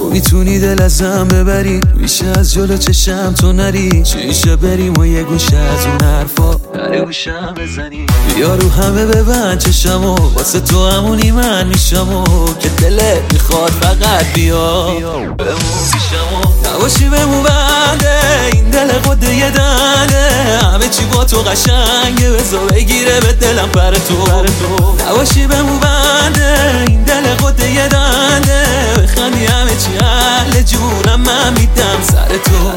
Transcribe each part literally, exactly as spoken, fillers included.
تو میتونی دل ازم ببری، میشه از جلو چشم تو نری، چیشه بریم و یه گوشه از اون حرفا در گوشم بزنی. بیا رو همه ببند چشمو، واسه تو همونی من میشمو که دلت میخواد فقط بیا بمون پیشمو. نباشی بمون بنده این دل قده یه دنده، همه چی با تو قشنگه بذار بگیره به دلم پر تو. نباشی بمون بنده این دل قده یه دنده، بخندی همه چی حل جونم من میدم سر تو.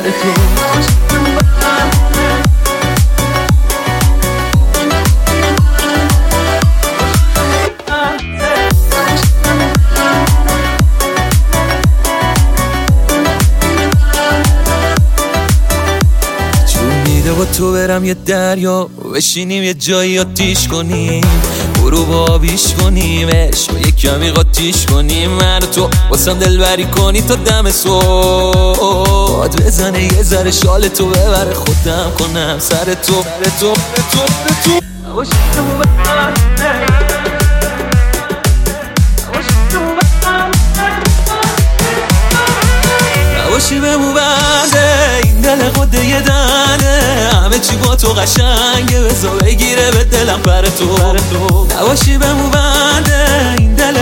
با تو برم یه دریا بشینیم یه جایی آتیش کنیم، برو با آبیش کنیم عشق و یه کمی قاطیش کنیم، من و تو واسم دلبری کنی تا دم صبح، باد بزنه یه ذره شال تو ببره خودم کنم سر تو سر تو سر تو سر تو. نباشی بمون بنده نباشی بمون بنده این دل قده یه دنده، همه چی با تو قشنگه بذار بگیره به دلم پر تو. نباشی بمون بنده این دل